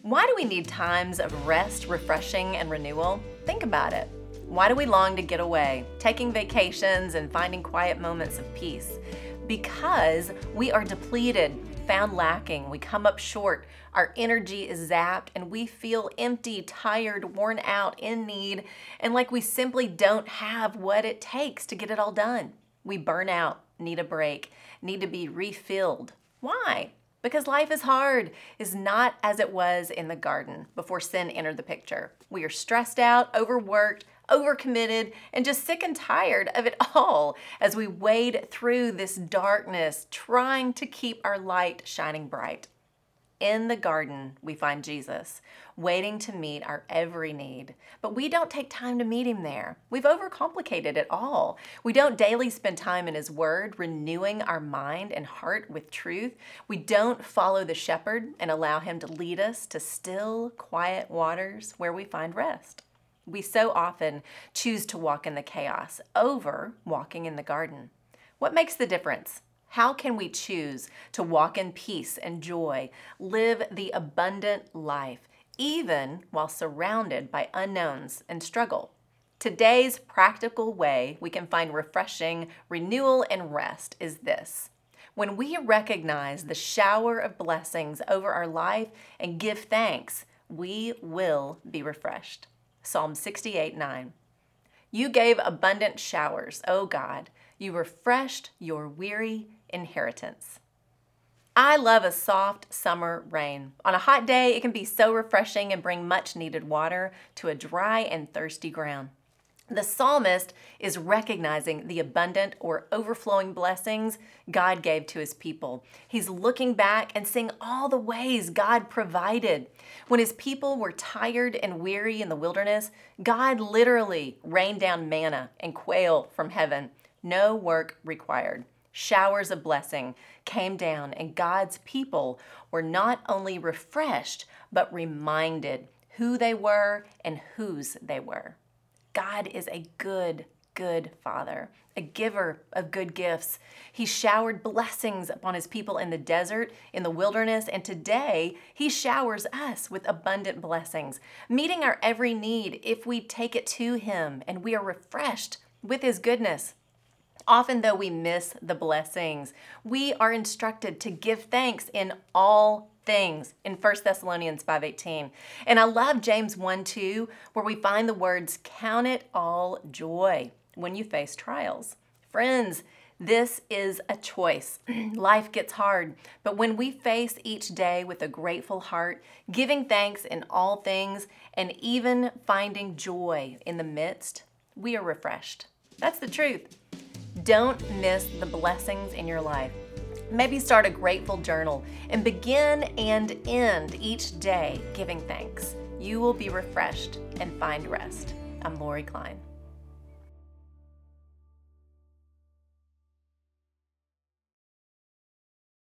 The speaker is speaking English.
Why do we need times of rest, refreshing, and renewal? Think about it. Why do we long to get away, taking vacations and finding quiet moments of peace? Because we are depleted, found lacking, we come up short, our energy is zapped, and we feel empty, tired, worn out, in need, and like we simply don't have what it takes to get it all done. We burn out, need a break, need to be refilled. Why? Because life is hard, is not as it was in the garden before sin entered the picture. We are stressed out, overworked, overcommitted, and just sick and tired of it all as we wade through this darkness, trying to keep our light shining bright. In the garden, we find Jesus, waiting to meet our every need. But we don't take time to meet him there. We've overcomplicated it all. We don't daily spend time in his word, renewing our mind and heart with truth. We don't follow the shepherd and allow him to lead us to still, quiet waters where we find rest. We so often choose to walk in the chaos over walking in the garden. What makes the difference? How can we choose to walk in peace and joy, live the abundant life, even while surrounded by unknowns and struggle? Today's practical way we can find refreshing, renewal, and rest is this. When we recognize the shower of blessings over our life and give thanks, we will be refreshed. Psalm 68:9. You gave abundant showers, O God. You refreshed your weary inheritance. I love a soft summer rain. On a hot day, it can be so refreshing and bring much needed water to a dry and thirsty ground. The psalmist is recognizing the abundant or overflowing blessings God gave to his people. He's looking back and seeing all the ways God provided. When his people were tired and weary in the wilderness, God literally rained down manna and quail from heaven. No work required. Showers of blessing came down, and God's people were not only refreshed, but reminded who they were and whose they were. God is a good Father, a giver of good gifts. He showered blessings upon his people in the desert, in the wilderness, and today he showers us with abundant blessings, meeting our every need if we take it to him and we are refreshed with his goodness. Often, though we miss the blessings, we are instructed to give thanks in all things in 1 Thessalonians 5:18. And I love James 1:2, where we find the words, count it all joy when you face trials. Friends, this is a choice. Life gets hard, but when we face each day with a grateful heart, giving thanks in all things, and even finding joy in the midst, we are refreshed. That's the truth. Don't miss the blessings in your life. Maybe start a grateful journal and begin and end each day giving thanks. You will be refreshed and find rest. I'm Lori Klein.